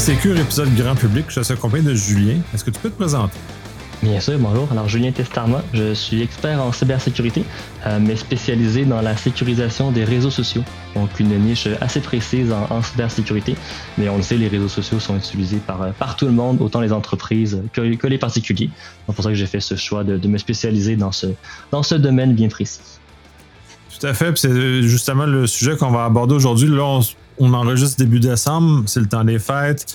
Sécure, épisode grand public. Je suis accompagné de Julien. Est-ce que tu peux te présenter? Bien sûr, bonjour. Alors, Julien Testarma, je suis expert en cybersécurité, mais spécialisé dans la sécurisation des réseaux sociaux. Donc, une niche assez précise en cybersécurité. Mais on le sait, les réseaux sociaux sont utilisés par tout le monde, autant les entreprises que les particuliers. C'est pour ça que j'ai fait ce choix de me spécialiser dans ce domaine bien précis. Tout à fait. Puis c'est justement le sujet qu'on va aborder aujourd'hui. Là, on enregistre début décembre. C'est le temps des fêtes.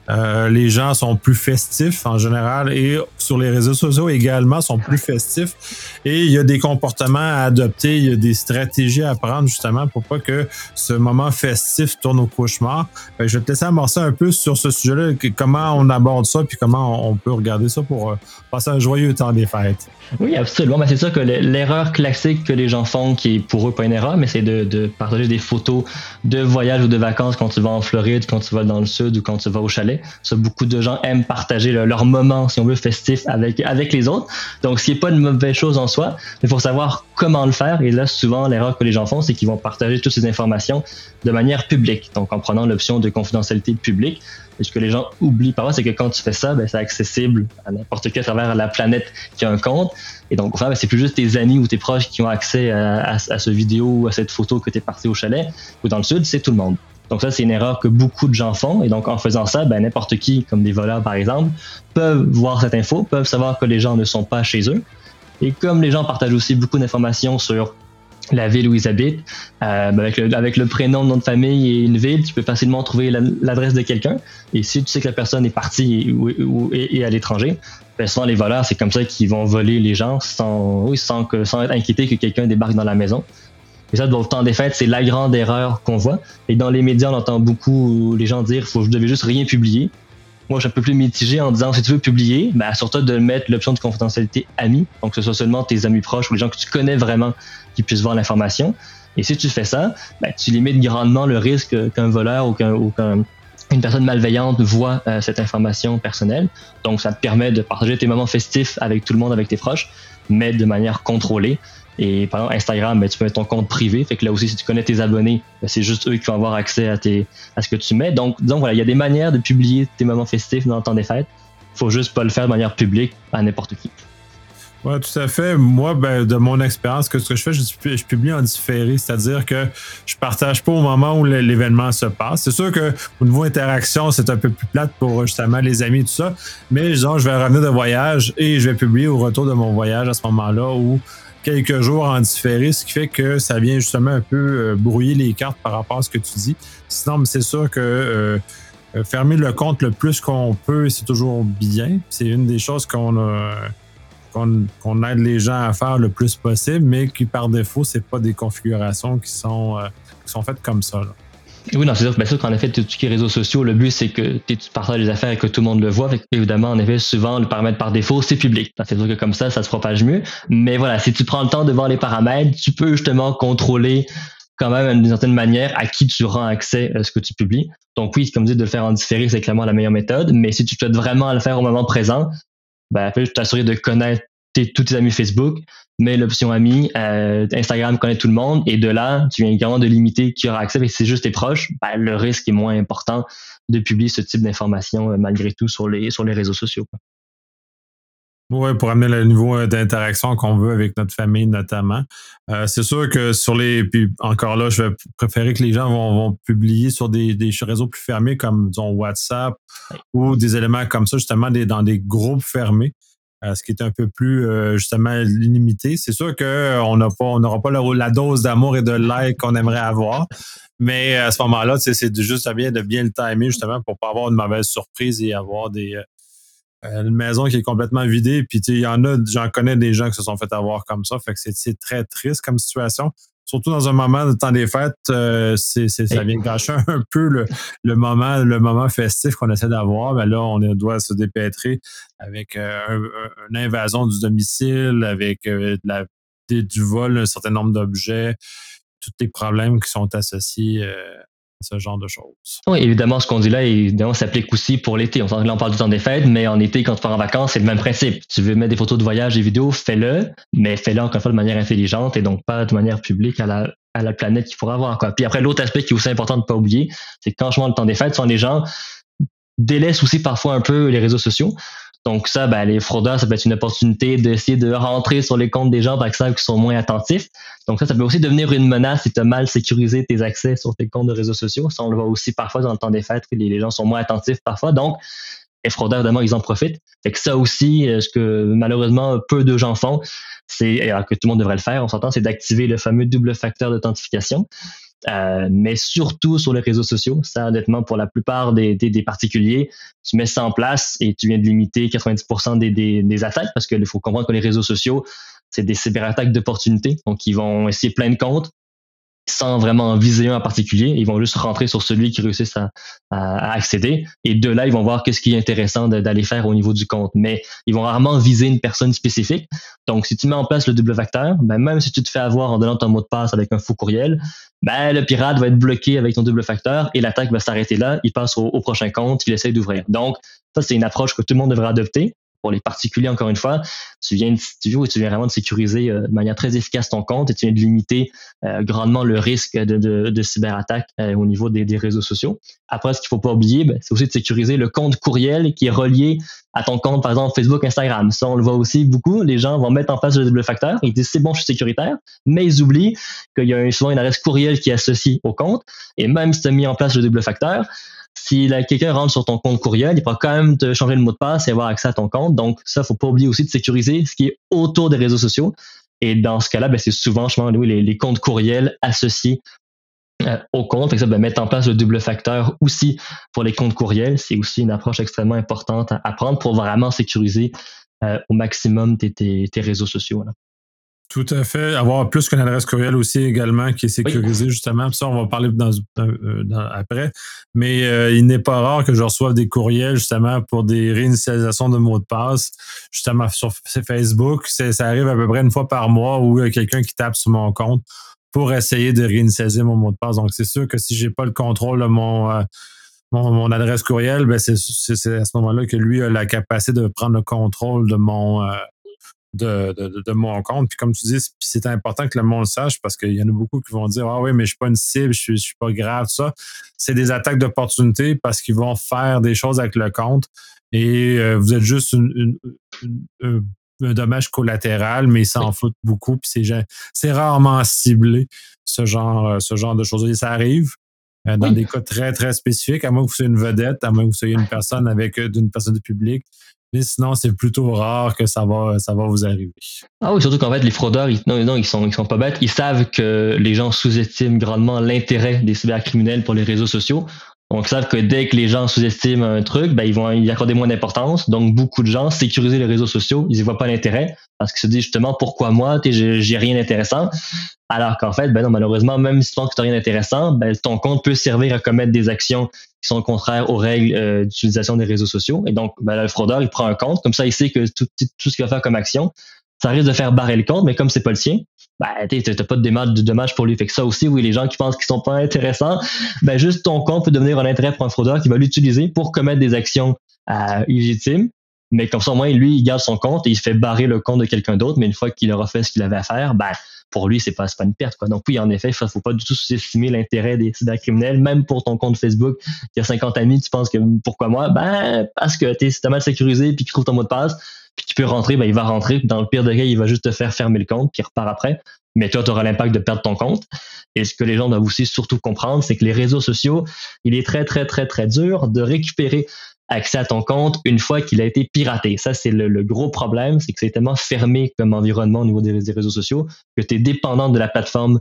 Les gens sont plus festifs en général et sur les réseaux sociaux également sont plus festifs et il y a des comportements à adopter, il y a des stratégies à prendre justement pour pas que ce moment festif tourne au cauchemar. Je vais te laisser amorcer un peu sur ce sujet-là, comment on aborde ça puis comment on peut regarder ça pour passer un joyeux temps des fêtes. Oui, absolument. Mais c'est sûr que l'erreur classique que les gens font, qui est pour eux pas une erreur, mais c'est de partager des photos de voyage ou de vacances quand tu vas en Floride, quand tu vas dans le sud ou quand tu vas au chalet. Ça, beaucoup de gens aiment partager leur moment, si on veut, festif avec les autres. Donc, ce qui n'est pas une mauvaise chose en soi, mais il faut savoir comment le faire. Et là, souvent, l'erreur que les gens font, c'est qu'ils vont partager toutes ces informations de manière publique. Donc, en prenant l'option de confidentialité publique. Et ce que les gens oublient parfois, c'est que quand tu fais ça, c'est accessible à n'importe qui à travers la planète qui a un compte. Et donc, enfin, c'est plus juste tes amis ou tes proches qui ont accès à ce vidéo ou à cette photo que tu es parti au chalet ou dans le sud, c'est tout le monde. Donc ça, c'est une erreur que beaucoup de gens font. Et donc, en faisant ça, n'importe qui, comme des voleurs par exemple, peuvent voir cette info, peuvent savoir que les gens ne sont pas chez eux. Et comme les gens partagent aussi beaucoup d'informations sur la ville où ils habitent, avec le prénom, le nom de famille et une ville, tu peux facilement trouver l'adresse de quelqu'un. Et si tu sais que la personne est partie et à l'étranger, souvent les voleurs, c'est comme ça qu'ils vont voler les gens sans être inquiétés que quelqu'un débarque dans la maison. Et ça, dans le temps des fêtes, c'est la grande erreur qu'on voit. Et dans les médias, on entend beaucoup les gens dire « je devais juste rien publier ». Moi, je suis un peu plus mitigé en disant, si tu veux publier, assure-toi de mettre l'option de confidentialité amis, donc que ce soit seulement tes amis proches ou les gens que tu connais vraiment qui puissent voir l'information. Et si tu fais ça, tu limites grandement le risque qu'un voleur ou qu'une personne malveillante voit cette information personnelle. Donc, ça te permet de partager tes moments festifs avec tout le monde, avec tes proches, mais de manière contrôlée. Et par exemple, Instagram, tu peux mettre ton compte privé. Fait que là aussi, si tu connais tes abonnés, c'est juste eux qui vont avoir accès à ce que tu mets. Donc voilà, il y a des manières de publier tes moments festifs dans le temps des fêtes. Faut juste pas le faire de manière publique à n'importe qui. Oui, tout à fait. Moi, de mon expérience, ce que je fais, je publie en différé, c'est-à-dire que je partage pas au moment où l'événement se passe. C'est sûr que au niveau interaction, c'est un peu plus plate pour justement les amis et tout ça, mais disons, je vais revenir de voyage et je vais publier au retour de mon voyage à ce moment-là où quelques jours en différé, ce qui fait que ça vient justement un peu brouiller les cartes par rapport à ce que tu dis. Sinon, c'est sûr que fermer le compte le plus qu'on peut, c'est toujours bien. C'est une des choses qu'on aide les gens à faire le plus possible, mais qui par défaut, c'est pas des configurations qui sont faites comme ça, là. Oui, non, c'est sûr. Bien sûr qu'en effet, tout ce qui est réseaux sociaux, le but, c'est que tu partages les affaires et que tout le monde le voit. Évidemment, en effet, souvent, le paramètre par défaut, c'est public. C'est sûr que comme ça se propage mieux. Mais voilà, si tu prends le temps de voir les paramètres, tu peux justement contrôler quand même d'une certaine manière à qui tu rends accès à ce que tu publies. Donc oui, comme dit, de le faire en différé, c'est clairement la meilleure méthode. Mais si tu souhaites vraiment le faire au moment présent, peux t'assurer de connaître tous tes amis Facebook, mets l'option amis, Instagram connaît tout le monde, et de là, tu viens également de limiter qui aura accès, et si c'est juste tes proches, le risque est moins important de publier ce type d'informations malgré tout sur les réseaux sociaux. Oui, pour amener le niveau d'interaction qu'on veut avec notre famille notamment. C'est sûr que puis encore là, je vais préférer que les gens vont publier sur des réseaux plus fermés comme disons WhatsApp ou des éléments comme ça, justement dans des groupes fermés. Ce qui est un peu plus justement limité. C'est sûr qu'on n'aura pas la dose d'amour et de like qu'on aimerait avoir, mais à ce moment-là, c'est juste de bien le timer justement pour pas avoir une mauvaise surprise et avoir une maison qui est complètement vidée. Puis j'en connais des gens qui se sont fait avoir comme ça, fait que c'est très triste comme situation. Surtout dans un moment de temps des fêtes, ça vient gâcher un peu le moment festif qu'on essaie d'avoir. Là, on doit se dépêtrer avec une invasion du domicile, avec du vol d'un certain nombre d'objets, tous les problèmes qui sont associés à ce genre de choses. Oui, évidemment, ce qu'on dit là, évidemment, s'applique aussi pour l'été. On parle du temps des fêtes, mais en été, quand tu pars en vacances, c'est le même principe. Tu veux mettre des photos de voyage, des vidéos, fais-le, mais fais-le encore une fois de manière intelligente et donc pas de manière publique à la planète qu'il pourra avoir. Puis après, l'autre aspect qui est aussi important de ne pas oublier, c'est que quand je vois le temps des fêtes, sont les gens délaissent aussi parfois un peu les réseaux sociaux. Donc ça, ben, les fraudeurs, ça peut être une opportunité d'essayer de rentrer sur les comptes des gens par exemple qui sont moins attentifs. Donc ça peut aussi devenir une menace si tu as mal sécurisé tes accès sur tes comptes de réseaux sociaux. Ça, on le voit aussi parfois dans le temps des fêtes, que les gens sont moins attentifs parfois. Donc, les fraudeurs, évidemment, ils en profitent. Fait que ça aussi, ce que malheureusement peu de gens font, c'est, que tout le monde devrait le faire, on s'entend, c'est d'activer le fameux double facteur d'authentification. Mais surtout sur les réseaux sociaux. Ça, honnêtement, pour la plupart des particuliers, tu mets ça en place et tu viens de limiter 90% des attaques parce qu'il faut comprendre que les réseaux sociaux, c'est des cyberattaques d'opportunité. Donc, ils vont essayer plein de comptes sans vraiment viser un en particulier. Ils vont juste rentrer sur celui qui réussissent à accéder. Et de là, ils vont voir qu'est-ce qui est intéressant d'aller faire au niveau du compte. Mais ils vont rarement viser une personne spécifique. Donc, si tu mets en place le double facteur, ben, même si tu te fais avoir en donnant ton mot de passe avec un faux courriel, ben, le pirate va être bloqué avec ton double facteur et l'attaque va s'arrêter là. Il passe au prochain compte, il essaie d'ouvrir. Donc, ça, c'est une approche que tout le monde devrait adopter. Pour les particuliers, encore une fois, tu viens vraiment de sécuriser de manière très efficace ton compte et tu viens de limiter grandement le risque de cyberattaque au niveau des réseaux sociaux. Après, ce qu'il faut pas oublier, ben, c'est aussi de sécuriser le compte courriel qui est relié à ton compte, par exemple, Facebook, Instagram. Ça, on le voit aussi beaucoup. Les gens vont mettre en place le double facteur. Ils disent, c'est bon, je suis sécuritaire, mais ils oublient qu'il y a souvent une adresse courriel qui est associée au compte. Et même si tu as mis en place le double facteur, si quelqu'un rentre sur ton compte courriel, il pourra quand même te changer le mot de passe et avoir accès à ton compte. Donc, ça, faut pas oublier aussi de sécuriser ce qui est autour des réseaux sociaux. Et dans ce cas-là, ben, c'est souvent, je pense, les comptes courriels associés au compte. Fait que ça, ben, mettre en place le double facteur aussi pour les comptes courriels, c'est aussi une approche extrêmement importante à prendre pour vraiment sécuriser au maximum tes réseaux sociaux. Là. Tout à fait. Avoir plus qu'une adresse courriel aussi également qui est sécurisée, justement. Puis ça, on va parler après. Mais il n'est pas rare que je reçoive des courriels justement pour des réinitialisations de mots de passe. Justement, sur Facebook, ça arrive à peu près une fois par mois où il y a quelqu'un qui tape sur mon compte pour essayer de réinitialiser mon mot de passe. Donc, c'est sûr que si j'ai pas le contrôle de mon adresse courriel, ben c'est à ce moment-là que lui a la capacité de prendre le contrôle de mon compte. Puis comme tu dis, c'est important que le monde le sache parce qu'il y en a beaucoup qui vont dire « Ah oui, mais je suis pas une cible, je suis pas grave, tout ça. » C'est des attaques d'opportunité parce qu'ils vont faire des choses avec le compte et vous êtes juste un dommage collatéral, mais ils s'en foutent beaucoup. Puis c'est rarement ciblé, ce genre de choses. Et ça arrive dans des cas très, très spécifiques, à moins que vous soyez une vedette, à moins que vous soyez une personne d'une personne publique. Mais sinon, c'est plutôt rare que ça va vous arriver. Ah oui, surtout qu'en fait, les fraudeurs, ils sont pas bêtes. Ils savent que les gens sous-estiment grandement l'intérêt des cybercriminels pour les réseaux sociaux. Donc, ils savent que dès que les gens sous-estiment un truc, ben, ils vont y accorder moins d'importance. Donc, beaucoup de gens sécuriser les réseaux sociaux, ils y voient pas l'intérêt parce qu'ils se disent justement pourquoi moi, j'ai rien d'intéressant. Alors qu'en fait, ben non, malheureusement, même si tu penses que tu n'as rien d'intéressant, ben, ton compte peut servir à commettre des actions qui sont contraires aux règles d'utilisation des réseaux sociaux. Et donc, ben, le fraudeur, il prend un compte. Comme ça, il sait que tout ce qu'il va faire comme action, ça risque de faire barrer le compte, mais comme c'est pas le sien, ben, t'as pas de dommage pour lui. Fait que ça aussi, oui, les gens qui pensent qu'ils sont pas intéressants, ben, juste ton compte peut devenir un intérêt pour un fraudeur qui va l'utiliser pour commettre des actions illégitimes. Mais comme ça, au moins, lui, il garde son compte et il se fait barrer le compte de quelqu'un d'autre. Mais une fois qu'il aura fait ce qu'il avait à faire, ben, pour lui, c'est pas une perte, quoi. Donc oui, en effet, il faut pas du tout sous-estimer l'intérêt des cybercriminels, même pour ton compte Facebook qui a 50 amis, tu penses que pourquoi moi? Ben, parce que t'as mal sécurisé puis qu'il trouve ton mot de passe, puis qu'il peut rentrer, ben, il va rentrer. Dans le pire des cas, il va juste te faire fermer le compte puis il repart après. Mais toi, tu auras l'impact de perdre ton compte. Et ce que les gens doivent aussi surtout comprendre, c'est que les réseaux sociaux, il est très, très, très, très dur de récupérer accès à ton compte une fois qu'il a été piraté. Ça, c'est le gros problème, c'est que c'est tellement fermé comme environnement au niveau des réseaux sociaux que tu es dépendant de la plateforme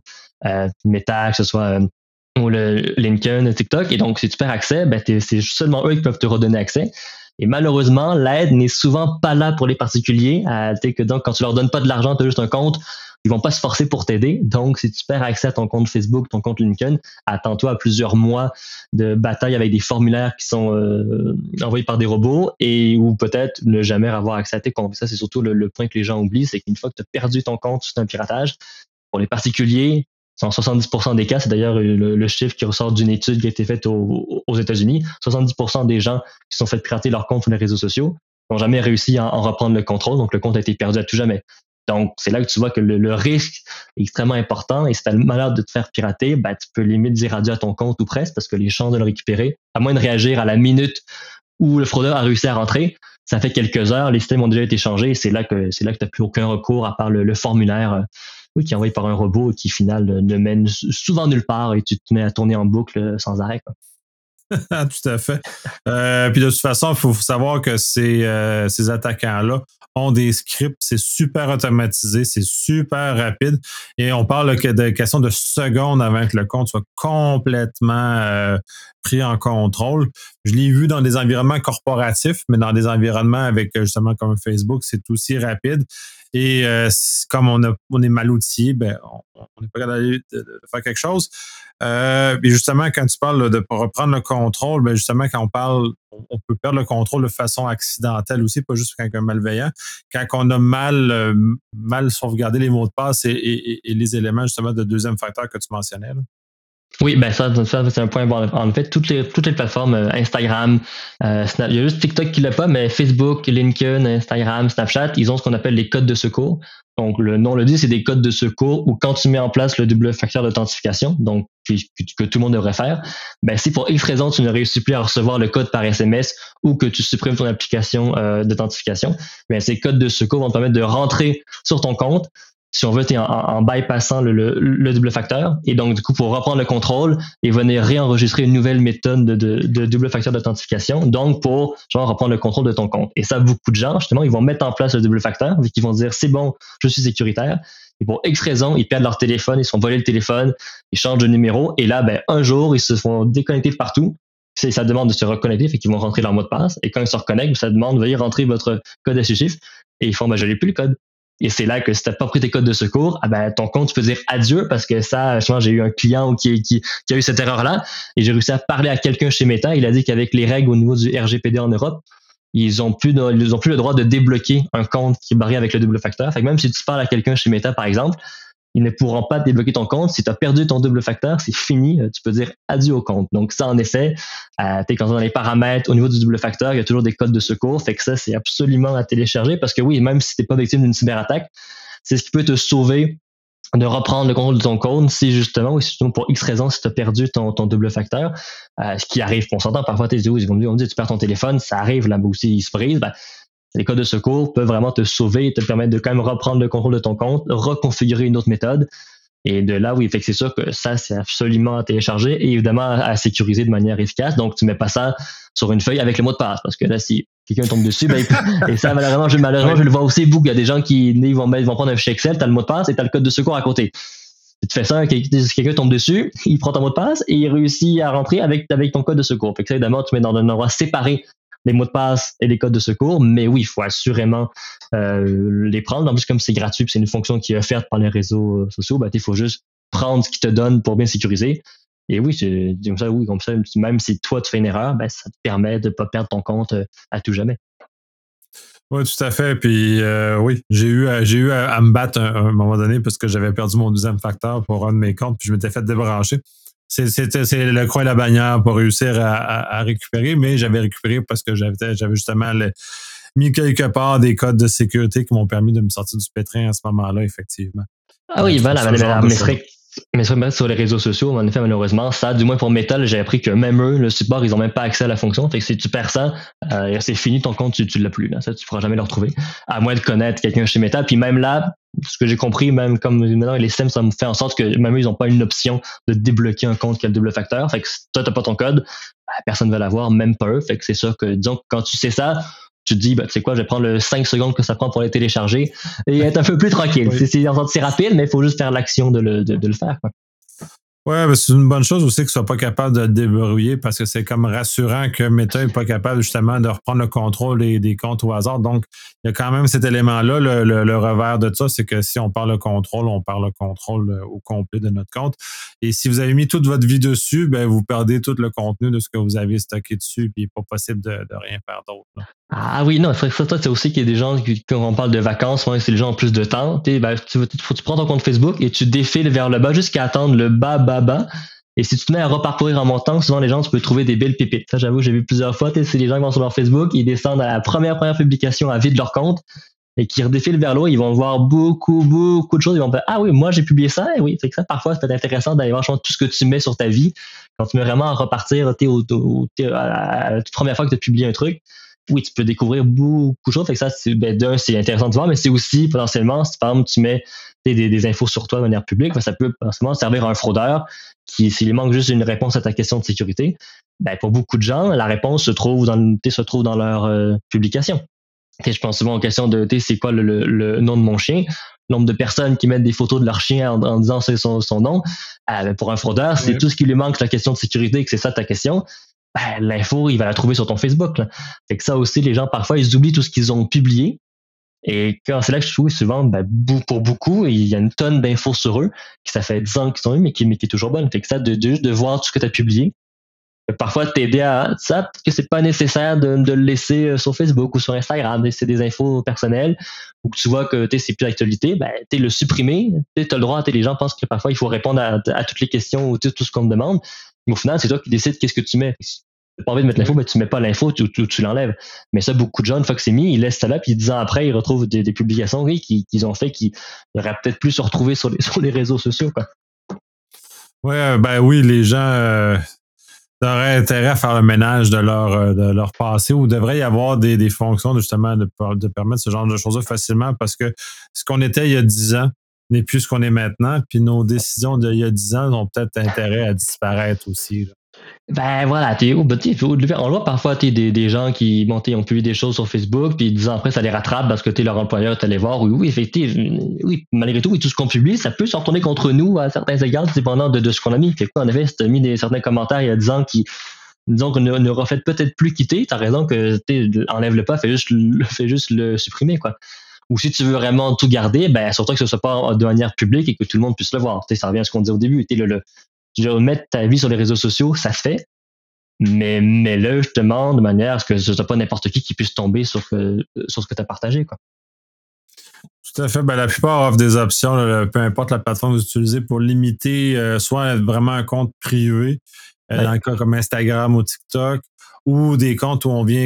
Meta, que ce soit ou le LinkedIn, TikTok. Et donc, si tu perds accès, ben, c'est seulement eux qui peuvent te redonner accès. Et malheureusement, l'aide n'est souvent pas là pour les particuliers. Que donc, quand tu leur donnes pas de l'argent, tu as juste un compte, ils vont pas se forcer pour t'aider. Donc, si tu perds accès à ton compte Facebook, ton compte LinkedIn, attends-toi à plusieurs mois de bataille avec des formulaires qui sont envoyés par des robots et ou peut-être ne jamais avoir accès à tes comptes. Ça, c'est surtout le point que les gens oublient, c'est qu'une fois que tu as perdu ton compte, c'est un piratage. Pour les particuliers, en 70% des cas, c'est d'ailleurs le chiffre qui ressort d'une étude qui a été faite aux États-Unis, 70% des gens qui sont fait pirater leur compte sur les réseaux sociaux n'ont jamais réussi à en reprendre le contrôle, donc le compte a été perdu à tout jamais. Donc, c'est là que tu vois que le risque est extrêmement important et si tu as le malheur de te faire pirater, ben, tu peux limite dire adieu à ton compte ou presque parce que les chances de le récupérer, à moins de réagir à la minute où le fraudeur a réussi à rentrer. Ça fait quelques heures, les systèmes ont déjà été changés, et c'est là que tu n'as plus aucun recours à part le formulaire qui est envoyé par un robot et qui, au final, ne mène souvent nulle part et tu te mets à tourner en boucle sans arrêt, quoi. Tout à fait. Puis de toute façon, il faut savoir que ces attaquants-là ont des scripts, c'est super automatisé, c'est super rapide. Et on parle de question de secondes avant que le compte soit complètement pris en contrôle. Je l'ai vu dans des environnements corporatifs, mais dans des environnements avec justement comme Facebook, c'est aussi rapide. Et comme on est mal outillé, ben, on n'est pas capable de faire quelque chose. Et justement, quand tu parles de reprendre le contrôle, ben justement, quand on parle, on peut perdre le contrôle de façon accidentelle aussi, pas juste quand on est malveillant. Quand on a mal sauvegardé les mots de passe et les éléments justement de deuxième facteur que tu mentionnais. Là. Oui, ben ça c'est un point bon. En fait, toutes les plateformes, Instagram, il y a juste TikTok qui l'a pas, mais Facebook, LinkedIn, Instagram, Snapchat, ils ont ce qu'on appelle les codes de secours. Donc, le nom le dit, c'est des codes de secours où quand tu mets en place le double facteur d'authentification, donc que tout le monde devrait faire, ben si pour X raison tu ne réussis plus à recevoir le code par SMS ou que tu supprimes ton application d'authentification, ben ces codes de secours vont te permettre de rentrer sur ton compte, si on veut, en bypassant le double facteur. Et donc, du coup, pour reprendre le contrôle et venir réenregistrer une nouvelle méthode de double facteur d'authentification. Donc, pour reprendre le contrôle de ton compte. Et ça, beaucoup de gens, justement, ils vont mettre en place le double facteur, vu qu'ils vont dire, c'est bon, je suis sécuritaire. Et pour X raison, ils perdent leur téléphone, ils se font voler le téléphone, ils changent de numéro. Et là, ben, un jour, ils se font déconnecter de partout. Ça demande de se reconnecter, fait qu'ils vont rentrer leur mot de passe. Et quand ils se reconnectent, ça demande, veuillez rentrer votre code à 6 chiffres. Et ils font, ben, je n'ai plus le code. Et c'est là que si tu n'as pas pris tes codes de secours, ton compte, tu peux dire adieu parce que ça, souvent, j'ai eu un client qui a eu cette erreur-là et j'ai réussi à parler à quelqu'un chez Meta. Il a dit qu'avec les règles au niveau du RGPD en Europe, ils ont plus le droit de débloquer un compte qui est barré avec le double facteur. Fait que même si tu parles à quelqu'un chez Meta, par exemple, ils ne pourront pas débloquer ton compte. Si tu as perdu ton double facteur, c'est fini. Tu peux dire adieu au compte. Donc ça, en effet, quand tu es dans les paramètres, au niveau du double facteur, il y a toujours des codes de secours. Fait que ça, c'est absolument à télécharger parce que oui, même si tu n'es pas victime d'une cyberattaque, c'est ce qui peut te sauver de reprendre le contrôle de ton compte si justement pour X raison, si tu as perdu ton double facteur, ce qui arrive, on s'entend parfois, ils vont me dire, tu perds ton téléphone, ça arrive, là aussi, il se brise, les codes de secours peuvent vraiment te sauver et te permettre de quand même reprendre le contrôle de ton compte, reconfigurer une autre méthode. Et de là, oui, fait que c'est sûr que ça, c'est absolument à télécharger et évidemment à sécuriser de manière efficace. Donc, tu mets pas ça sur une feuille avec le mot de passe parce que là, si quelqu'un tombe dessus, et ça, malheureusement, je le vois aussi beaucoup. Il y a des gens qui vont prendre un fichier Excel, tu as le mot de passe et tu as le code de secours à côté. Tu fais ça, quelqu'un tombe dessus, il prend ton mot de passe et il réussit à rentrer avec ton code de secours. Fait que ça, évidemment, tu mets dans un endroit séparé les mots de passe et les codes de secours, mais oui, il faut assurément les prendre. En plus, comme c'est gratuit, c'est une fonction qui est offerte par les réseaux sociaux, il faut juste prendre ce qu'ils te donnent pour bien sécuriser. Et oui, comme ça, même si toi tu fais une erreur, ça te permet de ne pas perdre ton compte à tout jamais. Oui, tout à fait. Puis oui, j'ai eu à me battre à un moment donné parce que j'avais perdu mon deuxième facteur pour un de mes comptes, puis je m'étais fait débrancher. C'est le croix et la bannière pour réussir à récupérer, mais j'avais récupéré parce que j'avais justement mis quelque part des codes de sécurité qui m'ont permis de me sortir du pétrin à ce moment-là, effectivement. Ah oui, voilà, mais sur les réseaux sociaux, en effet, malheureusement, ça, du moins pour Metal, j'ai appris que même eux, le support, ils n'ont même pas accès à la fonction. Fait que si tu perds ça, c'est fini, ton compte, tu l'as plus. Là. Ça, tu ne pourras jamais le retrouver. À moins de connaître quelqu'un chez Metal. Puis même là, ce que j'ai compris, même comme maintenant les systèmes, ça me fait en sorte que même eux, ils n'ont pas une option de débloquer un compte qui a le double facteur. Fait que si toi, tu n'as pas ton code, personne ne va l'avoir, même pas eux. Fait que c'est sûr que, disons, quand tu sais ça, tu te dis, tu sais quoi, je vais prendre le 5 secondes que ça prend pour les télécharger et être un peu plus tranquille. Oui. C'est rapide, mais il faut juste faire l'action de le faire. Quoi. Ouais, mais c'est une bonne chose aussi qu'ils ne soient pas capables de le débrouiller parce que c'est comme rassurant que Meta n'est pas capable justement de reprendre le contrôle des comptes au hasard. Donc, il y a quand même cet élément-là. Le revers de ça, c'est que si on parle de contrôle, on parle de contrôle au complet de notre compte. Et si vous avez mis toute votre vie dessus, vous perdez tout le contenu de ce que vous avez stocké dessus, puis il n'est pas possible de rien faire d'autre. Là. Ah oui, non, c'est aussi qu'il y a des gens quand on parle de vacances, c'est les gens ont plus de temps. Tu prends ton compte Facebook et tu défiles vers le bas jusqu'à attendre le bas. Et si tu te mets à reparcourir en montant, souvent les gens, tu peux trouver des belles pépites. Ça, j'avoue, j'ai vu plusieurs fois, c'est les gens qui vont sur leur Facebook, ils descendent à la première publication à vide leur compte. et qui redéfilent vers l'eau, ils vont voir beaucoup, beaucoup de choses. Ils vont dire, ah oui, moi j'ai publié ça, et oui. Fait que ça, parfois, c'est intéressant d'aller voir tout ce que tu mets sur ta vie. Quand tu mets vraiment à repartir, à la toute première fois que tu as publié un truc, oui, tu peux découvrir beaucoup de choses. Fait que ça, c'est intéressant de voir, mais c'est aussi potentiellement, si par exemple tu mets des infos sur toi de manière publique, ça peut potentiellement servir à un fraudeur qui, s'il manque juste une réponse à ta question de sécurité, pour beaucoup de gens, la réponse se trouve dans leur publication. Je pense souvent aux questions de c'est quoi le nom de mon chien. Le nombre de personnes qui mettent des photos de leur chien en disant c'est son nom. Pour un fraudeur, c'est tout ce qui lui manque, la question de sécurité, que c'est ça ta question. L'info, il va la trouver sur ton Facebook. Là. Fait que ça aussi, les gens, parfois, ils oublient tout ce qu'ils ont publié. Et c'est là que je trouve souvent, pour beaucoup, il y a une tonne d'infos sur eux, qui ça fait 10 ans qu'ils ont eu, mais qui est toujours bonne. Fait que ça, de voir tout ce que tu as publié, parfois t'aider à ça, parce que c'est pas nécessaire de le laisser sur Facebook ou sur Instagram. C'est des infos personnelles, ou que tu vois que c'est plus d'actualité, le supprimer. T'as le droit, les gens pensent que parfois il faut répondre à toutes les questions ou tout ce qu'on te demande. Mais au final, c'est toi qui décides qu'est-ce que tu mets. Si tu n'as pas envie de mettre l'info, tu mets pas l'info, tu l'enlèves. Mais ça, beaucoup de gens, une fois que c'est mis, ils laissent ça là, puis 10 ans après, ils retrouvent des publications qu'ils ont fait qui auraient peut-être plus se retrouver sur les réseaux sociaux. Quoi. Ouais, oui, les gens auraient intérêt à faire le ménage de leur passé, ou devrait y avoir des fonctions justement de permettre ce genre de choses-là facilement, parce que ce qu'on était il y a 10 ans n'est plus ce qu'on est maintenant, puis nos décisions d'il y a 10 ans ont peut-être intérêt à disparaître aussi. Là. Voilà, on le voit parfois, des gens qui ont publié des choses sur Facebook, puis 10 ans après, ça les rattrape parce que leur employeur est allé voir. Oui, effectivement, oui, malgré tout, tout ce qu'on publie, ça peut se retourner contre nous à certains égards, dépendant de ce qu'on a mis. Fait que, en effet, si tu as mis certains commentaires il y a 10 ans qui, disons, ne reflètent peut-être plus quitter, tu as raison que enlève-le pas, fais juste le supprimer, quoi. Ou si tu veux vraiment tout garder, surtout que ce soit pas de manière publique et que tout le monde puisse le voir. Ça revient à ce qu'on disait au début. Mettre ta vie sur les réseaux sociaux, ça se fait, mais là, je te demande de manière à ce que ce soit pas n'importe qui puisse tomber sur ce que tu as partagé. Quoi. Tout à fait. La plupart offrent des options, là, peu importe la plateforme que vous utilisez, pour limiter soit vraiment un compte privé, dans le cas comme Instagram ou TikTok, ou des comptes où on vient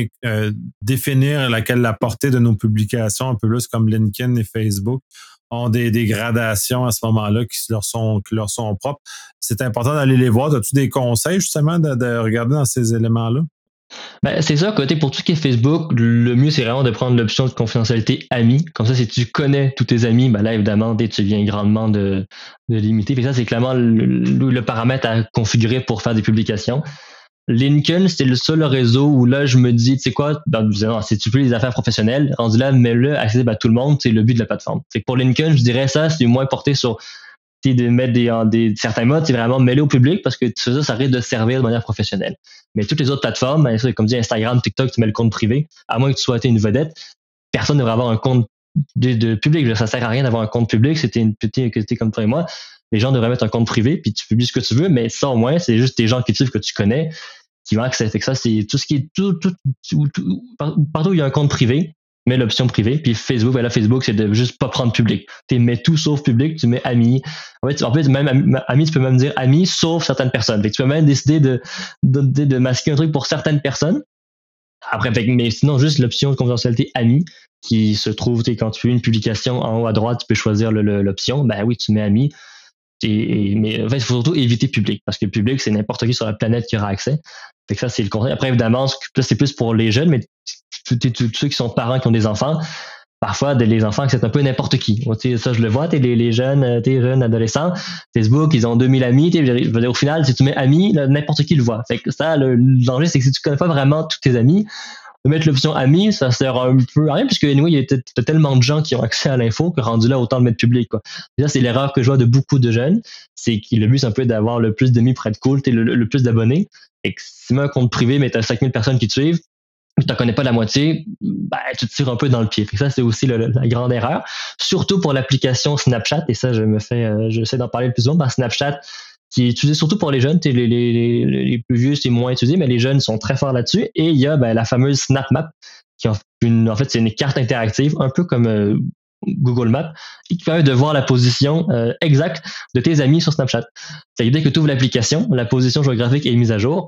définir la portée de nos publications, un peu plus comme LinkedIn et Facebook, ont des gradations à ce moment-là qui leur sont propres. C'est important d'aller les voir. As-tu des conseils justement de regarder dans ces éléments-là? C'est ça, côté pour tout ce qui est Facebook, le mieux c'est vraiment de prendre l'option de confidentialité amis. Comme ça, si tu connais tous tes amis, là évidemment, tu viens grandement de limiter. Fait que ça, c'est clairement le paramètre à configurer pour faire des publications. LinkedIn, c'était le seul réseau où là, je me dis, tu sais quoi, si tu veux les affaires professionnelles, rendu là, mets-le accessible à tout le monde, c'est le but de la plateforme. C'est que pour LinkedIn, je dirais ça, c'est moins porté sur de mettre certains modes, c'est vraiment mêler au public parce que ça risque de servir de manière professionnelle. Mais toutes les autres plateformes, comme dit Instagram, TikTok, tu mets le compte privé, à moins que tu sois une vedette, personne ne devrait avoir un compte de public. Ça sert à rien d'avoir un compte public, c'était une petite activité comme toi et moi. Les gens devraient mettre un compte privé, puis tu publies ce que tu veux, mais ça au moins, c'est juste des gens qui suivent que tu connais, qui vont accéder. Ça, c'est tout ce qui est partout où il y a un compte privé, mets l'option privée, puis Facebook, Facebook, c'est de juste pas prendre public. Tu mets tout sauf public, tu mets amis. En fait, même amis, tu peux même dire amis sauf certaines personnes. Fait que tu peux même décider de masquer un truc pour certaines personnes. Après, mais sinon, juste l'option de confidentialité amis qui se trouve, quand tu fais une publication en haut à droite, tu peux choisir l'option. Oui, tu mets amis. Mais en fait, il faut surtout éviter public, parce que public, c'est n'importe qui sur la planète qui aura accès. Fait que ça, c'est le conseil. Après, évidemment, c'est plus pour les jeunes, mais tous ceux qui sont parents, qui ont des enfants, parfois, les enfants, c'est un peu n'importe qui. Ça, je le vois, les jeunes adolescents, Facebook, ils ont 2000 amis. Je veux dire, au final, si tu mets amis, n'importe qui le voit. Fait que ça, le danger, c'est que si tu connais pas vraiment tous tes amis, de mettre l'option amis, ça sert un peu à rien, puisque anyway, il y a tellement de gens qui ont accès à l'info que rendu là, autant le mettre public. Quoi. Déjà, c'est l'erreur que je vois de beaucoup de jeunes. C'est que le but, c'est un peu d'avoir le plus d'amis pour être cool, le plus d'abonnés. Et que si tu mets un compte privé, mais tu as 5000 personnes qui te suivent, tu n'en connais pas la moitié, tu te tires un peu dans le pied. Et ça, c'est aussi la grande erreur. Surtout pour l'application Snapchat, et ça, j'essaie d'en parler le plus souvent, parce que Snapchat, qui est utilisé surtout pour les jeunes, les plus vieux, c'est moins utilisé, mais les jeunes sont très forts là-dessus. Et il y a la fameuse Snap Map, qui en fait, c'est une carte interactive, un peu comme Google Maps, et qui permet de voir la position exacte de tes amis sur Snapchat. C'est-à-dire que tu ouvres l'application, la position géographique est mise à jour.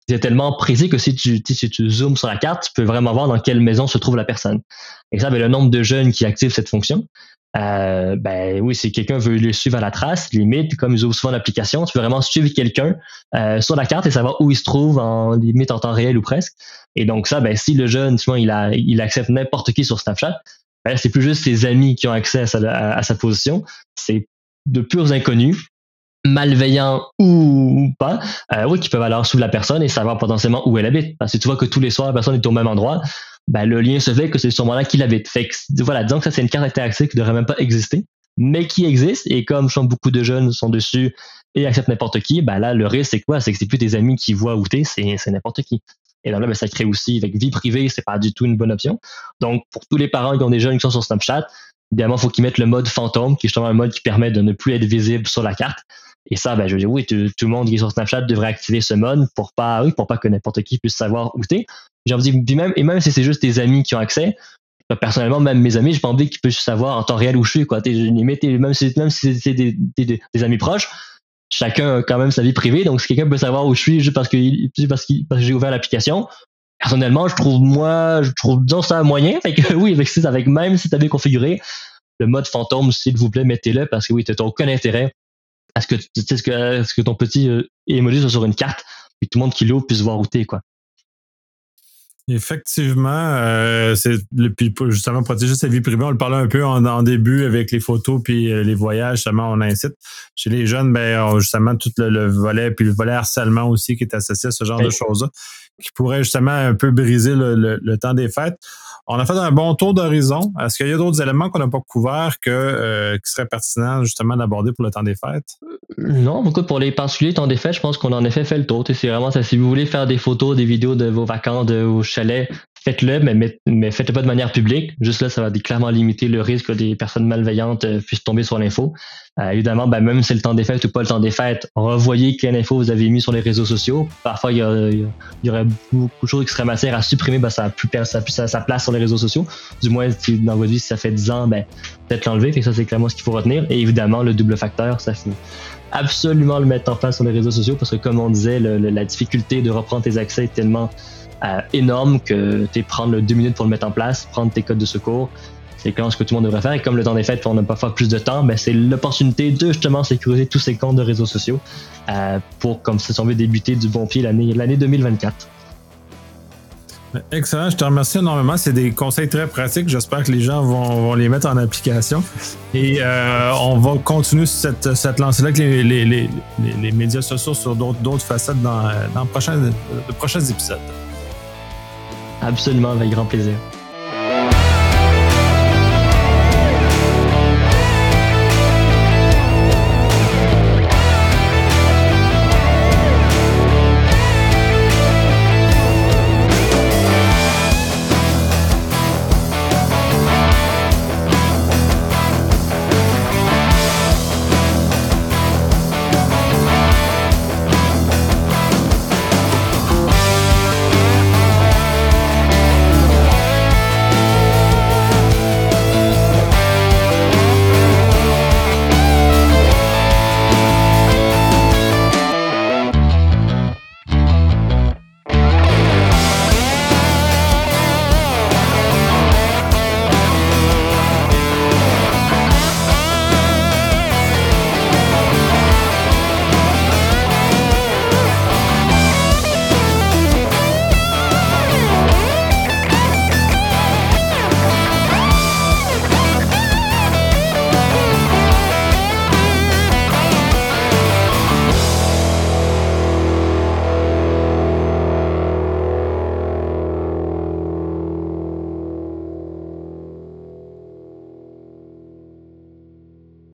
c'est tellement précis que si tu zoomes sur la carte, tu peux vraiment voir dans quelle maison se trouve la personne. Et ça, ben, le nombre de jeunes qui activent cette fonction, ben oui, si quelqu'un veut le suivre à la trace, limite, comme ils ouvrent souvent l'application, tu peux vraiment suivre quelqu'un sur la carte et savoir où il se trouve en limite en temps réel ou presque. Et donc ça, ben si le jeune, souvent, il accepte n'importe qui sur Snapchat, ben, c'est plus juste ses amis qui ont accès à sa position, c'est de purs inconnus, malveillants ou pas, oui, qui peuvent alors suivre la personne et savoir potentiellement où elle habite. Parce que tu vois que tous les soirs, la personne est au même endroit, ben, le lien se fait que c'est sûrement là qu'il habite. Fait que, voilà, disons que ça, c'est une carte interactive qui ne devrait même pas exister, mais qui existe. Et comme je sens beaucoup de jeunes sont dessus et acceptent n'importe qui, ben là, le risque, c'est quoi? C'est que c'est plus tes amis qui voient où t'es, c'est n'importe qui. Et donc là, ben, ça crée aussi, avec vie privée, c'est pas du tout une bonne option. Donc, pour tous les parents qui ont des jeunes qui sont sur Snapchat, évidemment, il faut qu'ils mettent le mode fantôme, qui est justement un mode qui permet de ne plus être visible sur la carte. Et ça, ben, je veux dire, oui, tout le monde qui est sur Snapchat devrait activer ce mode pour pas que n'importe qui puisse savoir où t'es. J'ai envie de dire, même si c'est juste tes amis qui ont accès, personnellement, même mes amis, j'ai pas envie qu'ils puissent savoir en temps réel où je suis, quoi. Même si c'est des amis proches, chacun a quand même sa vie privée. Donc, si quelqu'un peut savoir où je suis juste parce que j'ai ouvert l'application, personnellement, je trouve, disons, ça moyen. Fait que oui, même si tu avais configuré le mode fantôme, s'il vous plaît, mettez-le parce que oui, tu n'as aucun intérêt à ce que ton petit emoji soit sur une carte et tout le monde qui l'ouvre puisse voir où t'es, quoi. Effectivement, puis justement protéger sa vie privée, on le parlait un peu en début avec les photos puis les voyages, justement, on incite. Chez les jeunes, ben justement, tout le volet, puis le volet harcèlement aussi qui est associé à ce genre de choses-là, qui pourrait justement un peu briser le temps des fêtes. On a fait un bon tour d'horizon. Est-ce qu'il y a d'autres éléments qu'on n'a pas couverts qui seraient pertinents justement d'aborder pour le temps des fêtes? Non, écoute, pour les particuliers temps des fêtes, je pense qu'on en a fait le tour. C'est vraiment ça. Si vous voulez faire des photos, des vidéos de vos vacances au chalet, faites-le, mais faites-le pas de manière publique. Juste là, ça va clairement limiter le risque que des personnes malveillantes puissent tomber sur l'info. Évidemment, ben, même si c'est le temps des fêtes ou pas le temps des fêtes, revoyez quelle info vous avez mis sur les réseaux sociaux. Parfois, il y aurait beaucoup de choses qui seraient matières à supprimer, ben, ça a plus sa place sur les réseaux sociaux. Du moins, si dans votre vie, si ça fait 10 ans, ben, peut-être l'enlever. Fait que ça, c'est clairement ce qu'il faut retenir. Et évidemment, le double facteur, ça faut absolument le mettre en place sur les réseaux sociaux parce que, comme on disait, la difficulté de reprendre tes accès est tellement énorme que prendre 2 minutes pour le mettre en place, prendre tes codes de secours, c'est quand ce que tout le monde devrait faire. Et comme le temps des fêtes, on n'a pas faire plus de temps, ben c'est l'opportunité de justement sécuriser tous ces comptes de réseaux sociaux pour, comme si on veut débuter du bon pied l'année 2024. Excellent, je te remercie énormément. C'est des conseils très pratiques. J'espère que les gens vont les mettre en application. Et on va continuer cette lancée-là avec les médias sociaux sur d'autres facettes dans de prochains épisodes. Absolument, avec grand plaisir.